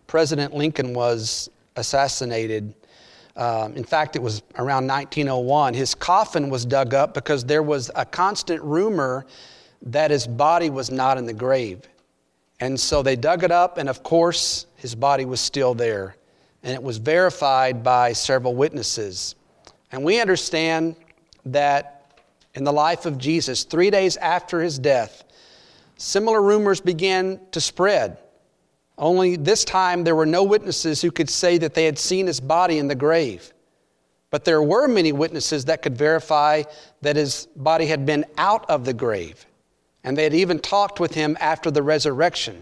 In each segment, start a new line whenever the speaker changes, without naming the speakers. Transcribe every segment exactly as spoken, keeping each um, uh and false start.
President Lincoln was assassinated, um, in fact, it was around nineteen oh one, his coffin was dug up because there was a constant rumor that his body was not in the grave. And so they dug it up, and of course, his body was still there. And it was verified by several witnesses. And we understand that in the life of Jesus, three days after his death, similar rumors began to spread. Only this time there were no witnesses who could say that they had seen his body in the grave. But there were many witnesses that could verify that his body had been out of the grave. And they had even talked with him after the resurrection.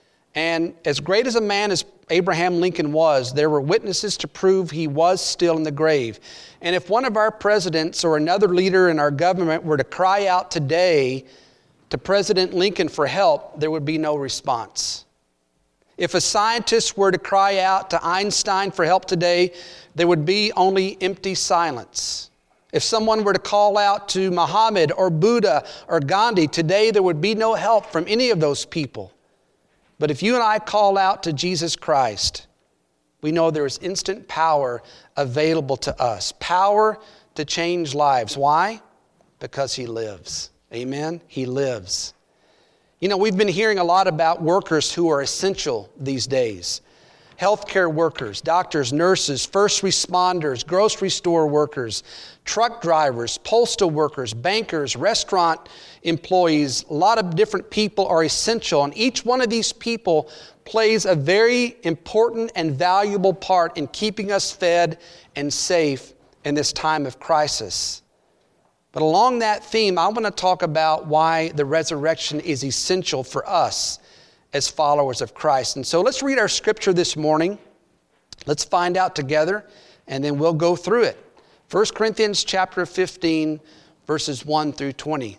And as great as a man as Abraham Lincoln was, there were witnesses to prove he was still in the grave. And if one of our presidents or another leader in our government were to cry out today to President Lincoln for help, there would be no response. If a scientist were to cry out to Einstein for help today, there would be only empty silence. If someone were to call out to Muhammad or Buddha or Gandhi, today there would be no help from any of those people. But if you and I call out to Jesus Christ, we know there is instant power available to us. Power to change lives. Why? Because He lives. Amen? He lives. You know, we've been hearing a lot about workers who are essential these days. Healthcare workers, doctors, nurses, first responders, grocery store workers, truck drivers, postal workers, bankers, restaurant employees. A lot of different people are essential, and each one of these people plays a very important and valuable part in keeping us fed and safe in this time of crisis. But along that theme, I want to talk about why the resurrection is essential for us as followers of Christ. And so let's read our scripture this morning. Let's find out together, and then we'll go through it. First Corinthians chapter fifteen, verses one through twenty.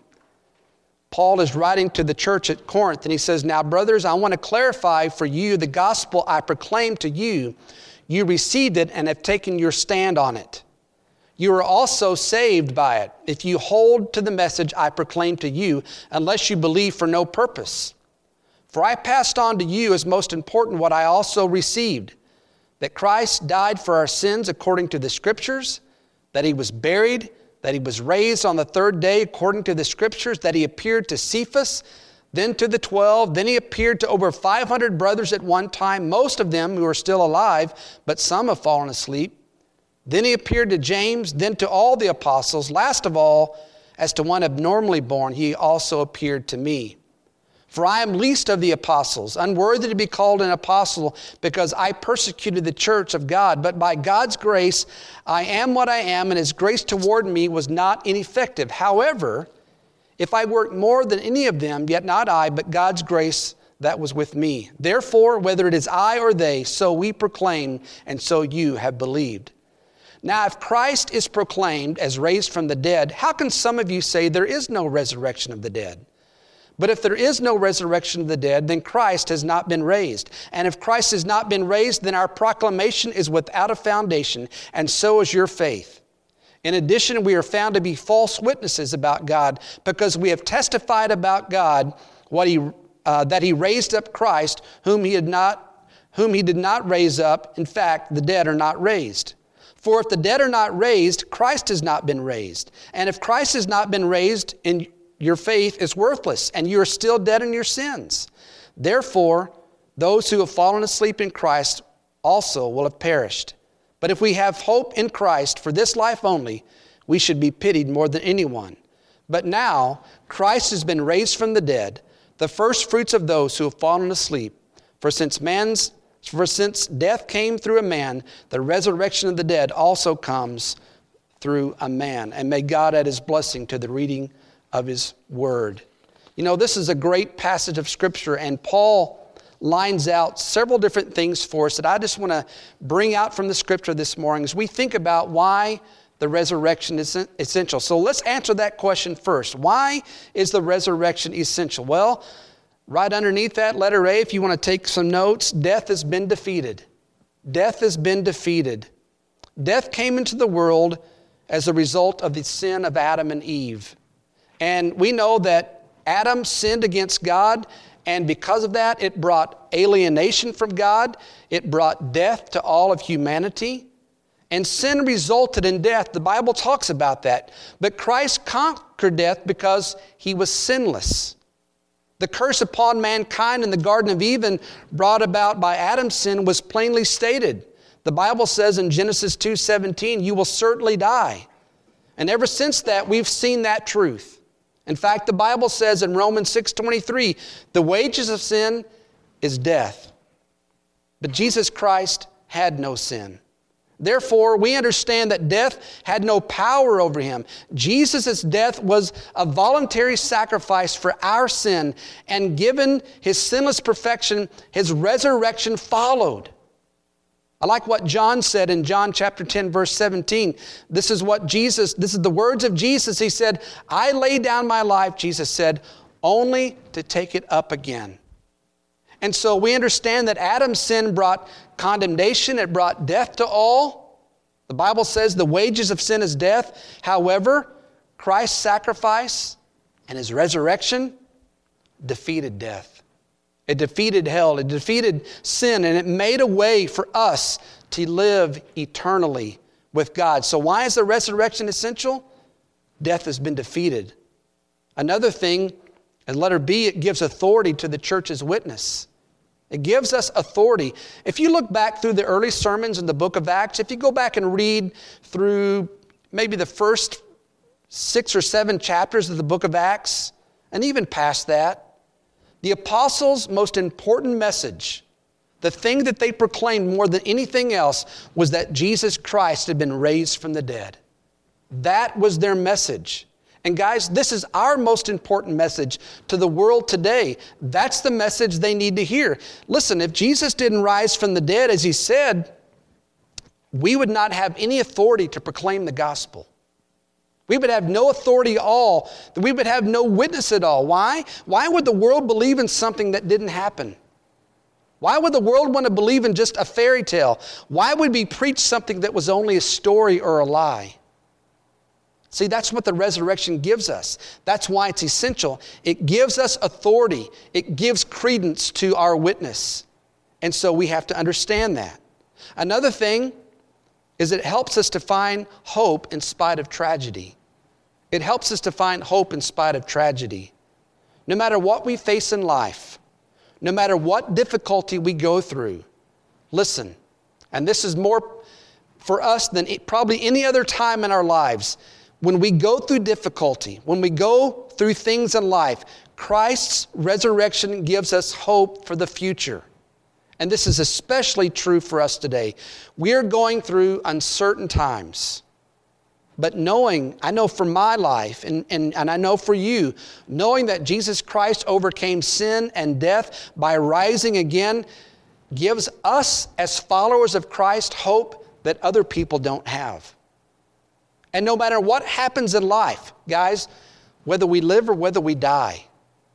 Paul is writing to the church at Corinth, and he says, "Now, brothers, I want to clarify for you the gospel I proclaimed to you. You received it and have taken your stand on it. You are also saved by it, if you hold to the message I proclaimed to you, unless you believe for no purpose. For I passed on to you as most important what I also received, that Christ died for our sins according to the Scriptures, that He was buried, that He was raised on the third day according to the Scriptures, that He appeared to Cephas, then to the twelve, then He appeared to over five hundred brothers at one time, most of them who are still alive, but some have fallen asleep. Then He appeared to James, then to all the apostles. Last of all, as to one abnormally born, He also appeared to me. For I am least of the apostles, unworthy to be called an apostle, because I persecuted the church of God. But by God's grace, I am what I am, and His grace toward me was not ineffective. However, if I worked more than any of them, yet not I, but God's grace that was with me. Therefore, whether it is I or they, so we proclaim, and so you have believed. Now, if Christ is proclaimed as raised from the dead, how can some of you say there is no resurrection of the dead? But if there is no resurrection of the dead, then Christ has not been raised. And if Christ has not been raised, then our proclamation is without a foundation, and so is your faith. In addition, we are found to be false witnesses about God, because we have testified about God what He uh, that He raised up Christ, whom He had not, whom He did not raise up. In fact, the dead are not raised. For if the dead are not raised, Christ has not been raised. And if Christ has not been raised, in your faith is worthless, and you are still dead in your sins. Therefore, those who have fallen asleep in Christ also will have perished. But if we have hope in Christ for this life only, we should be pitied more than anyone. But now, Christ has been raised from the dead, the first fruits of those who have fallen asleep. For since man's For since death came through a man, the resurrection of the dead also comes through a man. And may God add His blessing to the reading of His word." You know, this is a great passage of Scripture, and Paul lines out several different things for us that I just want to bring out from the Scripture this morning as we think about why the resurrection is essential. So let's answer that question first. Why is the resurrection essential? Well, right underneath that, letter A, if you want to take some notes, death has been defeated. Death has been defeated. Death came into the world as a result of the sin of Adam and Eve. And we know that Adam sinned against God, And because of that, it brought alienation from God. It brought death to all of humanity. And sin resulted in death. The Bible talks about that. But Christ conquered death because he was sinless. The curse upon mankind in the Garden of Eden brought about by Adam's sin was plainly stated. The Bible says in Genesis two seventeen, you will certainly die. And ever since that, we've seen that truth. In fact, the Bible says in Romans six twenty-three, the wages of sin is death. But Jesus Christ had no sin. Therefore, we understand that death had no power over him. Jesus' death was a voluntary sacrifice for our sin, and given his sinless perfection, his resurrection followed. I like what John said in John chapter ten, verse seventeen. This is what Jesus, this is the words of Jesus. He said, I lay down my life, Jesus said, only to take it up again. And so we understand that Adam's sin brought condemnation. It brought death to all. The Bible says the wages of sin is death. However, Christ's sacrifice and his resurrection defeated death. It defeated hell. It defeated sin, and it made a way for us to live eternally with God. So why is the resurrection essential? Death has been defeated. Another thing, in letter B, it gives authority to the church's witness. It gives us authority. If you look back through the early sermons in the book of Acts, if you go back and read through maybe the first six or seven chapters of the book of Acts, and even past that, the apostles' most important message, the thing that they proclaimed more than anything else, was that Jesus Christ had been raised from the dead. That was their message. And guys, this is our most important message to the world today. That's the message they need to hear. Listen, if Jesus didn't rise from the dead, as he said, we would not have any authority to proclaim the gospel. We would have no authority at all. We would have no witness at all. Why? Why would the world believe in something that didn't happen? Why would the world want to believe in just a fairy tale? Why would we preach something that was only a story or a lie? See, that's what the resurrection gives us. That's why it's essential. It gives us authority. It gives credence to our witness. And so we have to understand that. Another thing is it helps us to find hope in spite of tragedy. It helps us to find hope in spite of tragedy. No matter what we face in life, no matter what difficulty we go through, listen, and this is more for us than probably any other time in our lives. When we go through difficulty, when we go through things in life, Christ's resurrection gives us hope for the future. And this is especially true for us today. We are going through uncertain times. But knowing, I know for my life, and, and, and I know for you, knowing that Jesus Christ overcame sin and death by rising again gives us as followers of Christ hope that other people don't have. And no matter what happens in life, guys, whether we live or whether we die,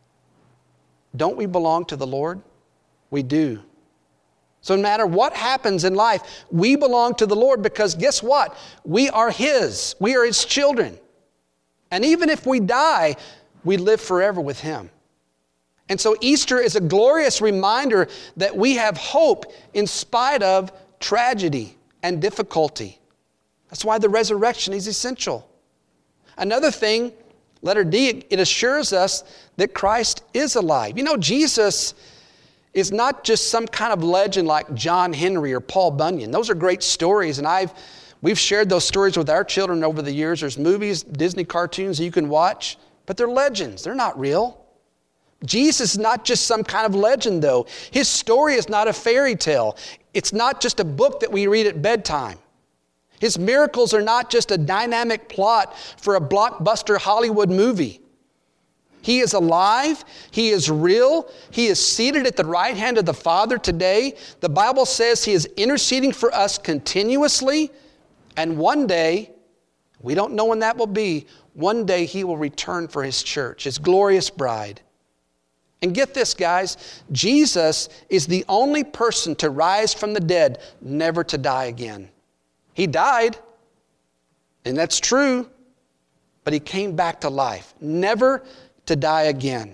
don't we belong to the Lord? We do. So no matter what happens in life, we belong to the Lord because guess what? We are His. We are His children. And even if we die, we live forever with Him. And so Easter is a glorious reminder that we have hope in spite of tragedy and difficulty. That's why the resurrection is essential. Another thing, letter D, it assures us that Christ is alive. You know, Jesus is not just some kind of legend like John Henry or Paul Bunyan. Those are great stories, and I've we've shared those stories with our children over the years. There's movies, Disney cartoons that you can watch, but they're legends. They're not real. Jesus is not just some kind of legend, though. His story is not a fairy tale. It's not just a book that we read at bedtime. His miracles are not just a dynamic plot for a blockbuster Hollywood movie. He is alive. He is real. He is seated at the right hand of the Father today. The Bible says He is interceding for us continuously. And one day, we don't know when that will be, one day He will return for His church, His glorious bride. And get this, guys, Jesus is the only person to rise from the dead, never to die again. He died, and that's true, but He came back to life, never to die again.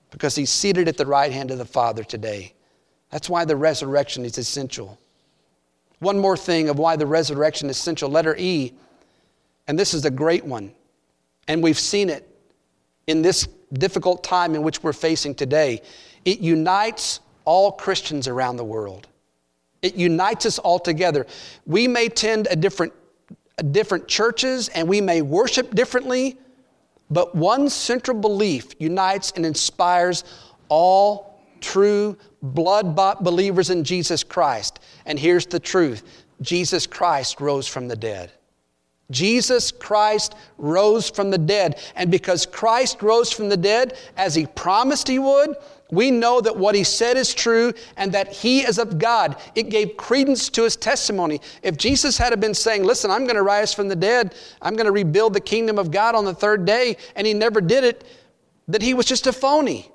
because he's seated at the right hand of the Father today. That's why the resurrection is essential. One more thing of why the resurrection is essential. Letter E, and this is a great one, and we've seen it in this difficult time in which we're facing today. It unites all Christians around the world. It unites us all together. We may attend a different, a different churches and we may worship differently, but one central belief unites and inspires all true blood-bought believers in Jesus Christ. And here's the truth. Jesus Christ rose from the dead. Jesus Christ rose from the dead. And because Christ rose from the dead, as he promised he would, we know that what he said is true and that he is of God. It gave credence to his testimony. If Jesus had been saying, listen, I'm going to rise from the dead, I'm going to rebuild the kingdom of God on the third day, and he never did it, then he was just a phony.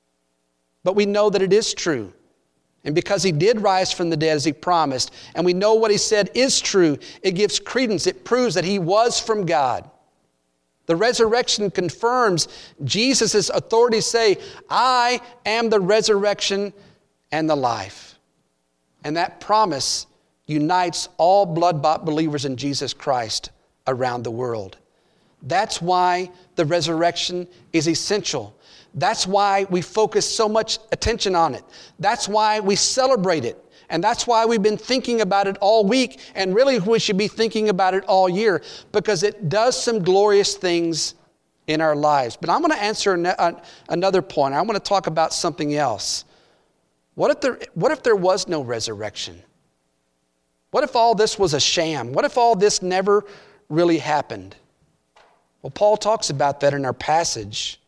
But we know that it is true. And because he did rise from the dead as he promised, and we know what he said is true, it gives credence. It proves that he was from God. The resurrection confirms Jesus' authority. Say, I am the resurrection and the life. And that promise unites all blood-bought believers in Jesus Christ around the world. That's why the resurrection is essential. That's why we focus so much attention on it. That's why we celebrate it. And that's why we've been thinking about it all week. And really we should be thinking about it all year, because it does some glorious things in our lives. But I'm going to answer an- another point. I want to talk about something else. What if there, what if there was no resurrection? What if all this was a sham? What if all this never really happened? Well, Paul talks about that in our passage.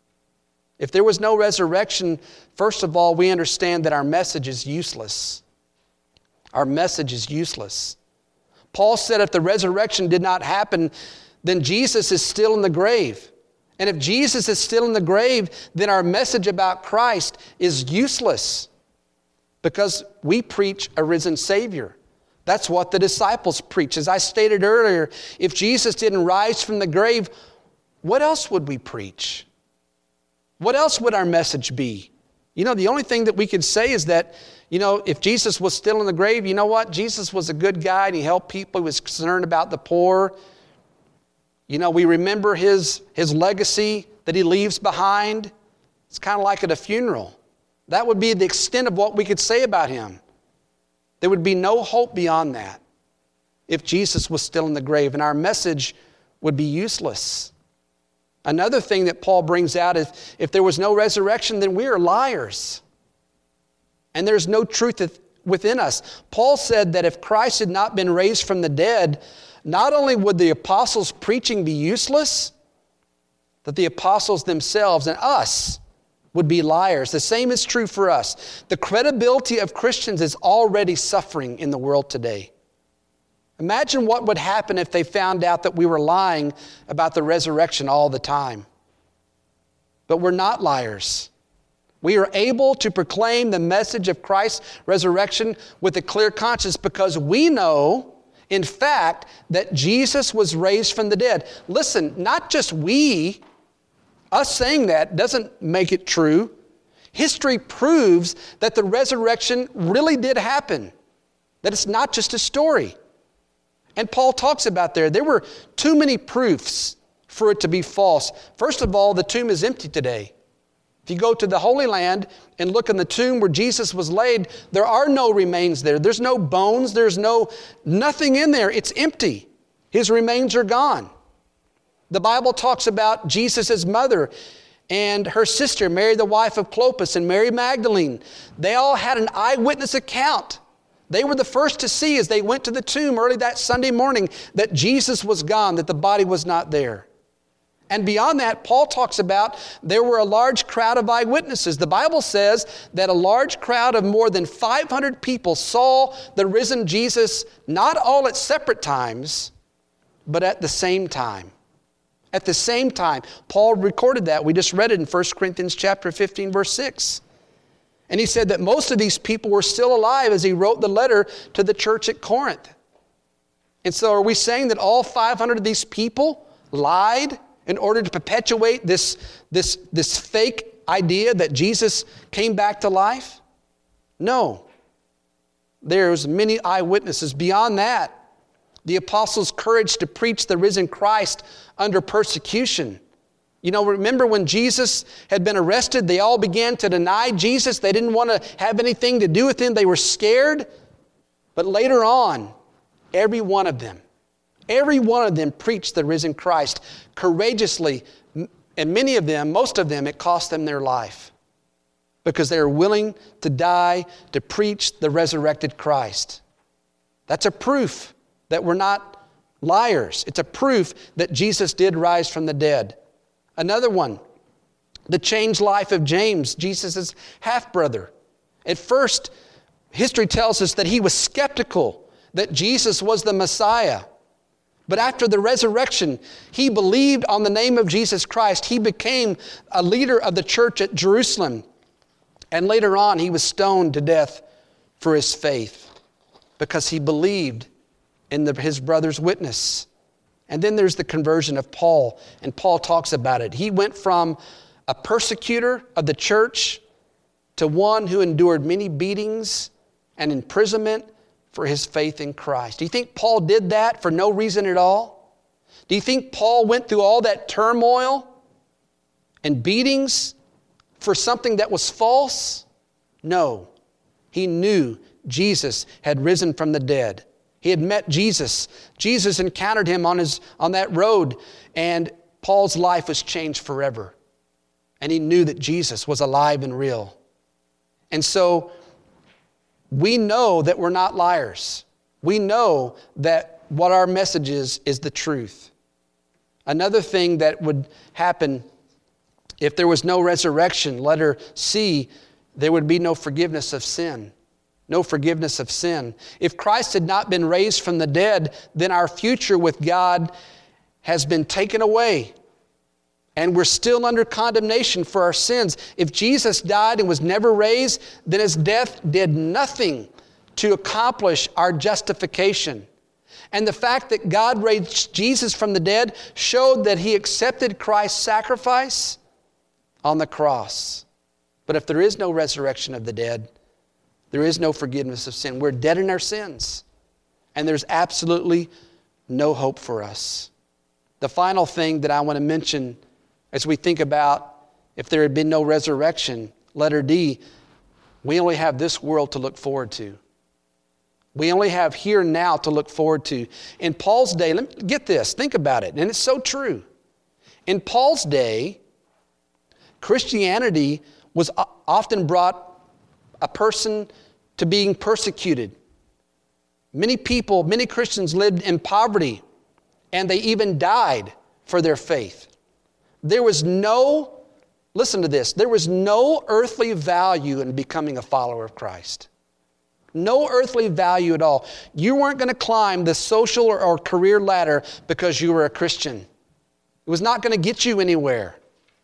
If there was no resurrection, first of all, we understand that our message is useless. Our message is useless. Paul said if the resurrection did not happen, then Jesus is still in the grave. And if Jesus is still in the grave, then our message about Christ is useless, because we preach a risen Savior. That's what the disciples preach. As I stated earlier, if Jesus didn't rise from the grave, what else would we preach? What else would our message be? You know, the only thing that we could say is that, you know, if Jesus was still in the grave, you know what? Jesus was a good guy and he helped people. He was concerned about the poor. You know, we remember his, his legacy that he leaves behind. It's kind of like at a funeral. That would be the extent of what we could say about him. There would be no hope beyond that if Jesus was still in the grave, and our message would be useless. Another thing that Paul brings out is if there was no resurrection, then we are liars. And there's no truth within us. Paul said that if Christ had not been raised from the dead, not only would the apostles' preaching be useless, that the apostles themselves and us would be liars. The same is true for us. The credibility of Christians is already suffering in the world today. Imagine what would happen if they found out that we were lying about the resurrection all the time. But we're not liars. We are able to proclaim the message of Christ's resurrection with a clear conscience because we know, in fact, that Jesus was raised from the dead. Listen, not just we, us saying that doesn't make it true. History proves that the resurrection really did happen, that it's not just a story. And Paul talks about there, there were too many proofs for it to be false. First of all, the tomb is empty today. If you go to the Holy Land and look in the tomb where Jesus was laid, there are no remains there. There's no bones. There's no nothing in there. It's empty. His remains are gone. The Bible talks about Jesus' mother and her sister, Mary, the wife of Clopas, and Mary Magdalene. They all had an eyewitness account. They were the first to see as they went to the tomb early that Sunday morning that Jesus was gone, that the body was not there. And beyond that, Paul talks about there were a large crowd of eyewitnesses. The Bible says that a large crowd of more than five hundred people saw the risen Jesus, not all at separate times, but at the same time. At the same time. Paul recorded that. We just read it in First Corinthians chapter fifteen, verse six. And he said that most of these people were still alive as he wrote the letter to the church at Corinth. And so are we saying that all five hundred of these people lied in order to perpetuate this, this, this fake idea that Jesus came back to life? No. There's many eyewitnesses. Beyond that, the apostles' courage to preach the risen Christ under persecution. You know, remember when Jesus had been arrested, they all began to deny Jesus. They didn't want to have anything to do with him. They were scared. But later on, every one of them, every one of them preached the risen Christ courageously. And many of them, most of them, it cost them their life because they were willing to die to preach the resurrected Christ. That's a proof that we're not liars. It's a proof that Jesus did rise from the dead. Another one, the changed life of James, Jesus' half-brother. At first, history tells us that he was skeptical that Jesus was the Messiah. But after the resurrection, he believed on the name of Jesus Christ. He became a leader of the church at Jerusalem. And later on, he was stoned to death for his faith because he believed in the, his brother's witness. And then there's the conversion of Paul, and Paul talks about it. He went from a persecutor of the church to one who endured many beatings and imprisonment for his faith in Christ. Do you think Paul did that for no reason at all? Do you think Paul went through all that turmoil and beatings for something that was false? No. He knew Jesus had risen from the dead. He had met Jesus. Jesus encountered him on his on that road, and Paul's life was changed forever. And he knew that Jesus was alive and real. And so we know that we're not liars. We know that what our message is is the truth. Another thing that would happen if there was no resurrection, letter C, there would be no forgiveness of sin. No forgiveness of sin. If Christ had not been raised from the dead, then our future with God has been taken away. And we're still under condemnation for our sins. If Jesus died and was never raised, then his death did nothing to accomplish our justification. And the fact that God raised Jesus from the dead showed that he accepted Christ's sacrifice on the cross. But if there is no resurrection of the dead, there is no forgiveness of sin. We're dead in our sins. And there's absolutely no hope for us. The final thing that I want to mention as we think about if there had been no resurrection, letter D, we only have this world to look forward to. We only have here and now to look forward to. In Paul's day, let me get this, think about it, and it's so true. In Paul's day, Christianity was often brought a person to being persecuted. Many people, many Christians lived in poverty, and they even died for their faith. There was no, listen to this, there was no earthly value in becoming a follower of Christ. No earthly value at all. You weren't going to climb the social or, or career ladder because you were a Christian. It was not going to get you anywhere.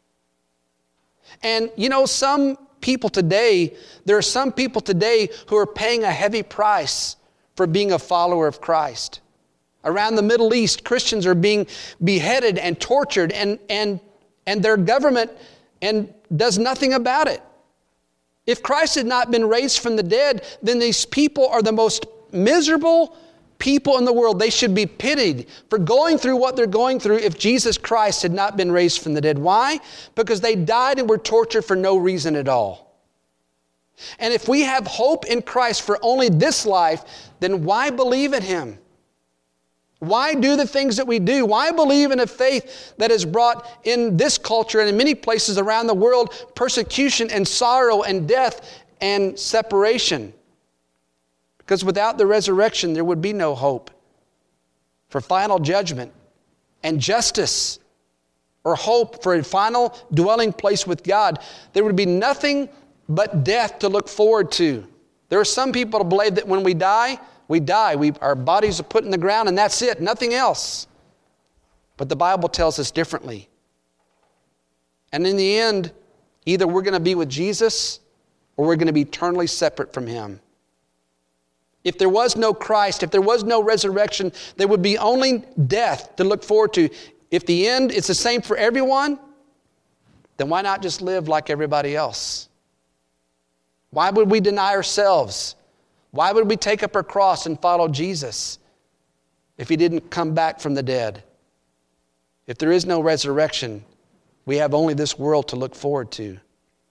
And you know, some people today, there are some people today who are paying a heavy price for being a follower of Christ. Around the Middle East, Christians are being beheaded and tortured, and, and, and their government and does nothing about it. If Christ had not been raised from the dead, then these people are the most miserable people in the world. They should be pitied for going through what they're going through if Jesus Christ had not been raised from the dead. Why? Because they died and were tortured for no reason at all. And if we have hope in Christ for only this life, then why believe in him? Why do the things that we do? Why believe in a faith that has brought in this culture and in many places around the world persecution and sorrow and death and separation? Because without the resurrection, there would be no hope for final judgment and justice, or hope for a final dwelling place with God. There would be nothing but death to look forward to. There are some people who believe that when we die, we die. We, our bodies are put in the ground and that's it, nothing else. But the Bible tells us differently. And in the end, either we're going to be with Jesus or we're going to be eternally separate from him. If there was no Christ, if there was no resurrection, there would be only death to look forward to. If the end is the same for everyone, then why not just live like everybody else? Why would we deny ourselves? Why would we take up our cross and follow Jesus if He didn't come back from the dead? If there is no resurrection, we have only this world to look forward to.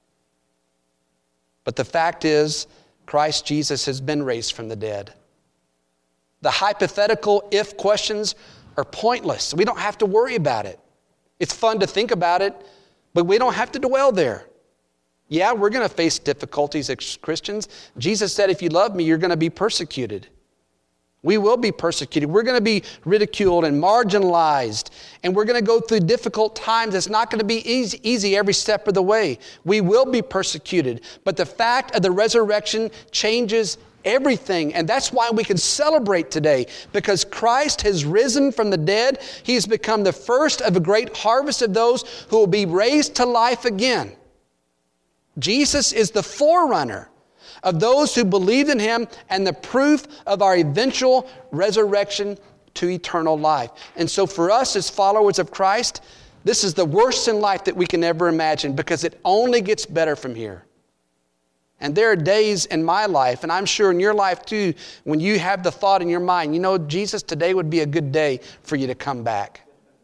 But the fact is, Christ Jesus has been raised from the dead. The hypothetical if questions are pointless. We don't have to worry about it. It's fun to think about it, but we don't have to dwell there. Yeah, we're going to face difficulties as Christians. Jesus said, if you love me, you're going to be persecuted. We will be persecuted. We're going to be ridiculed and marginalized. And we're going to go through difficult times. It's not going to be easy, easy every step of the way. We will be persecuted. But the fact of the resurrection changes everything. And that's why we can celebrate today. Because Christ has risen from the dead. He's become the first of a great harvest of those who will be raised to life again. Jesus is the forerunner of those who believe in Him and the proof of our eventual resurrection to eternal life. And so for us as followers of Christ, this is the worst in life that we can ever imagine because it only gets better from here. And there are days in my life, and I'm sure in your life too, when you have the thought in your mind, you know, Jesus, today would be a good day for you to come back.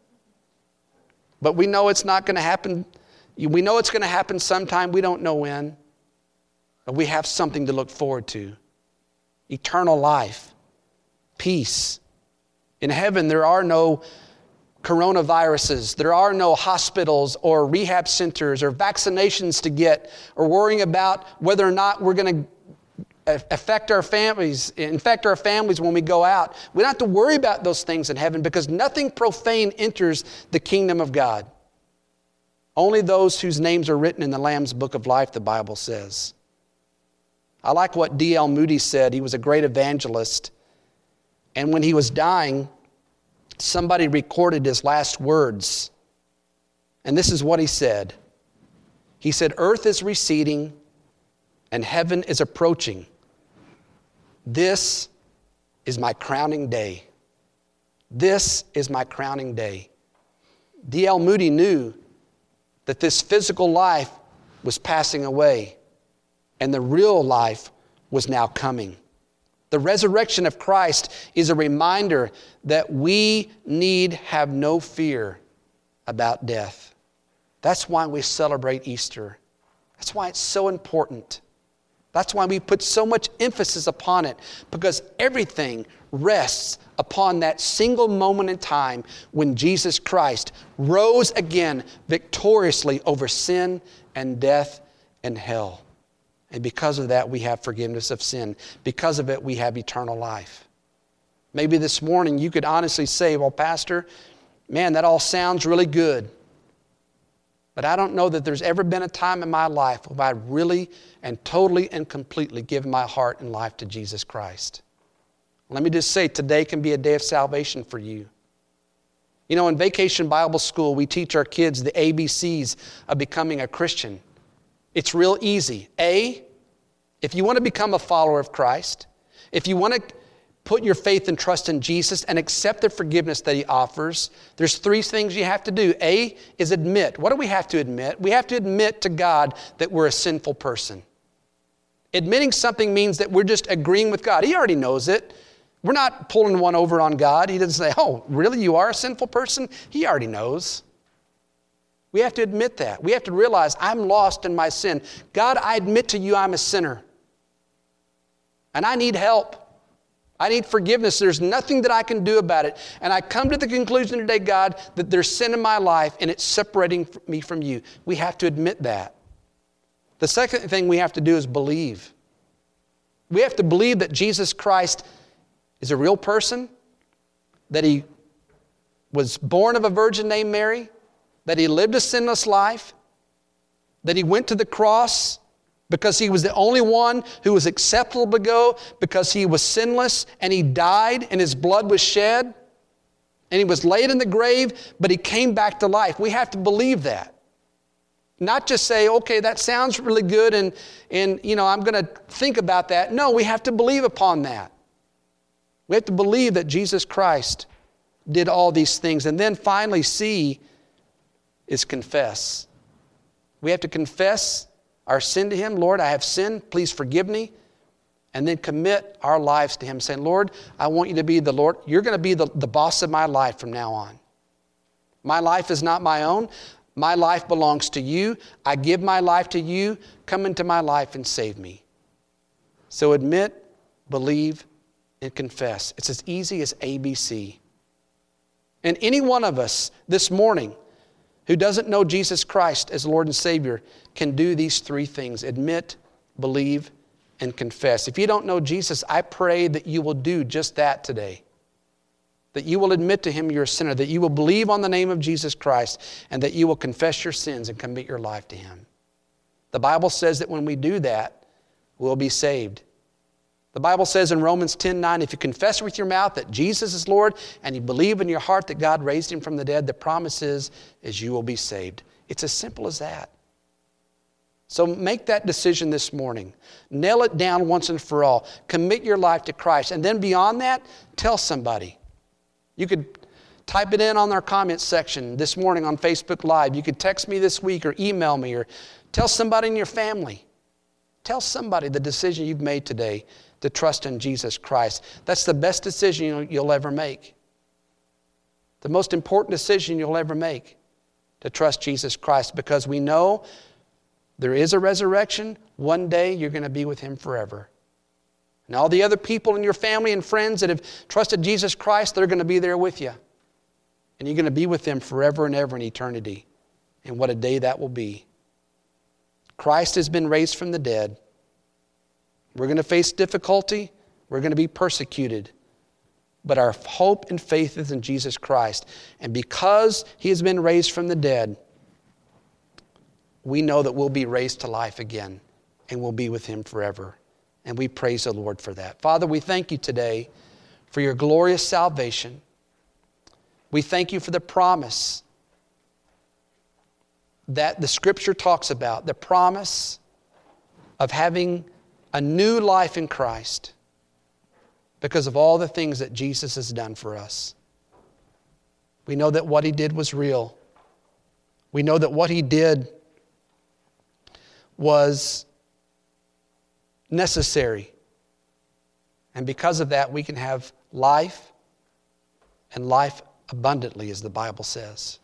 But we know it's not going to happen. We know it's going to happen sometime. We don't know when. But we have something to look forward to. Eternal life. Peace. In heaven, there are no coronaviruses. There are no hospitals or rehab centers or vaccinations to get or worrying about whether or not we're going to affect our families, infect our families when we go out. We don't have to worry about those things in heaven because nothing profane enters the kingdom of God. Only those whose names are written in the Lamb's Book of Life, the Bible says. I like what D L Moody said. He was a great evangelist. And when he was dying, somebody recorded his last words. And this is what he said. He said, "Earth is receding and heaven is approaching. This is my crowning day. This is my crowning day." D L Moody knew that this physical life was passing away and the real life was now coming. The resurrection of Christ is a reminder that we need have no fear about death. That's why we celebrate Easter. That's why it's so important. That's why we put so much emphasis upon it, because everything rests upon that single moment in time when Jesus Christ rose again victoriously over sin and death and hell. And because of that, we have forgiveness of sin. Because of it, we have eternal life. Maybe this morning you could honestly say, "Well, Pastor, man, that all sounds really good. But I don't know that there's ever been a time in my life where I really and totally and completely given my heart and life to Jesus Christ." Let me just say, today can be a day of salvation for you. You know, in Vacation Bible School, we teach our kids the A B Cs of becoming a Christian. It's real easy. A, if you want to become a follower of Christ, if you want to put your faith and trust in Jesus and accept the forgiveness that He offers, there's three things you have to do. A is admit. What do we have to admit? We have to admit to God that we're a sinful person. Admitting something means that we're just agreeing with God. He already knows it. We're not pulling one over on God. He doesn't say, "Oh, really, you are a sinful person?" He already knows. We have to admit that. We have to realize I'm lost in my sin. God, I admit to you I'm a sinner. And I need help. I need forgiveness. There's nothing that I can do about it. And I come to the conclusion today, God, that there's sin in my life and it's separating me from you. We have to admit that. The second thing we have to do is believe. We have to believe that Jesus Christ is a real person, that He was born of a virgin named Mary, that He lived a sinless life, that He went to the cross because He was the only one who was acceptable to go, because He was sinless, and He died and His blood was shed, and He was laid in the grave, but He came back to life. We have to believe that. Not just say, "Okay, that sounds really good and, and you know, I'm going to think about that." No, we have to believe upon that. We have to believe that Jesus Christ did all these things. And then finally, C is confess. We have to confess our sin to Him. Lord, I have sinned. Please forgive me. And then commit our lives to Him, saying, Lord, I want you to be the Lord. You're going to be the, the boss of my life from now on. My life is not my own. My life belongs to you. I give my life to you. Come into my life and save me. So admit, believe, and confess. It's as easy as A B C. And any one of us this morning who doesn't know Jesus Christ as Lord and Savior can do these three things: admit, believe, and confess. If you don't know Jesus, I pray that you will do just that today. That you will admit to Him you're a sinner, that you will believe on the name of Jesus Christ, and that you will confess your sins and commit your life to Him. The Bible says that when we do that, we'll be saved. The Bible says in Romans ten nine, if you confess with your mouth that Jesus is Lord and you believe in your heart that God raised Him from the dead, the promise is, is you will be saved. It's as simple as that. So make that decision this morning. Nail it down once and for all. Commit your life to Christ. And then beyond that, tell somebody. You could type it in on our comments section this morning on Facebook Live. You could text me this week or email me or tell somebody in your family. Tell somebody the decision you've made today to trust in Jesus Christ. That's the best decision you'll ever make. The most important decision you'll ever make, to trust Jesus Christ, because we know there is a resurrection. One day you're going to be with Him forever. And all the other people in your family and friends that have trusted Jesus Christ, they're going to be there with you. And you're going to be with them forever and ever in eternity. And what a day that will be. Christ has been raised from the dead. We're going to face difficulty. We're going to be persecuted. But our hope and faith is in Jesus Christ. And because He has been raised from the dead, we know that we'll be raised to life again. And we'll be with Him forever. And we praise the Lord for that. Father, we thank You today for Your glorious salvation. We thank You for the promise that the Scripture talks about, the promise of having a new life in Christ because of all the things that Jesus has done for us. We know that what He did was real. We know that what He did was necessary. And because of that, we can have life, and life abundantly, as the Bible says.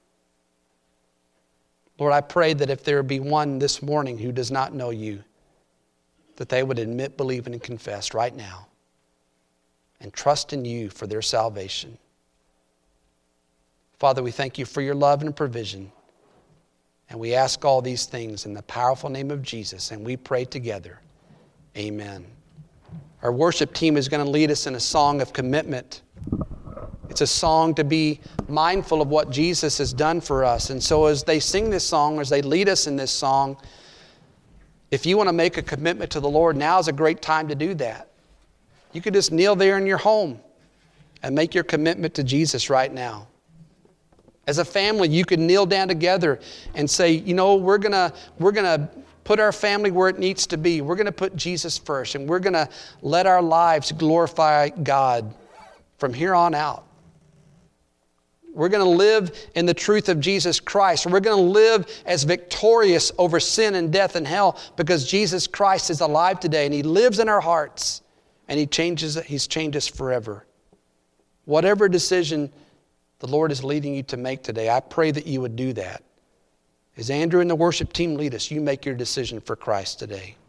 Lord, I pray that if there be one this morning who does not know You, that they would admit, believe, and confess right now and trust in You for their salvation. Father, we thank You for Your love and provision. And we ask all these things in the powerful name of Jesus, and we pray together. Amen. Our worship team is going to lead us in a song of commitment. It's a song to be mindful of what Jesus has done for us. And so as they sing this song, as they lead us in this song, if you want to make a commitment to the Lord, now is a great time to do that. You could just kneel there in your home and make your commitment to Jesus right now. As a family, you could kneel down together and say, you know, we're going to we're going to put our family where it needs to be. We're going to put Jesus first, and we're going to let our lives glorify God from here on out. We're going to live in the truth of Jesus Christ. We're going to live as victorious over sin and death and hell because Jesus Christ is alive today, and He lives in our hearts, and He changes, He's changed us forever. Whatever decision the Lord is leading you to make today, I pray that you would do that. As Andrew and the worship team lead us, you make your decision for Christ today.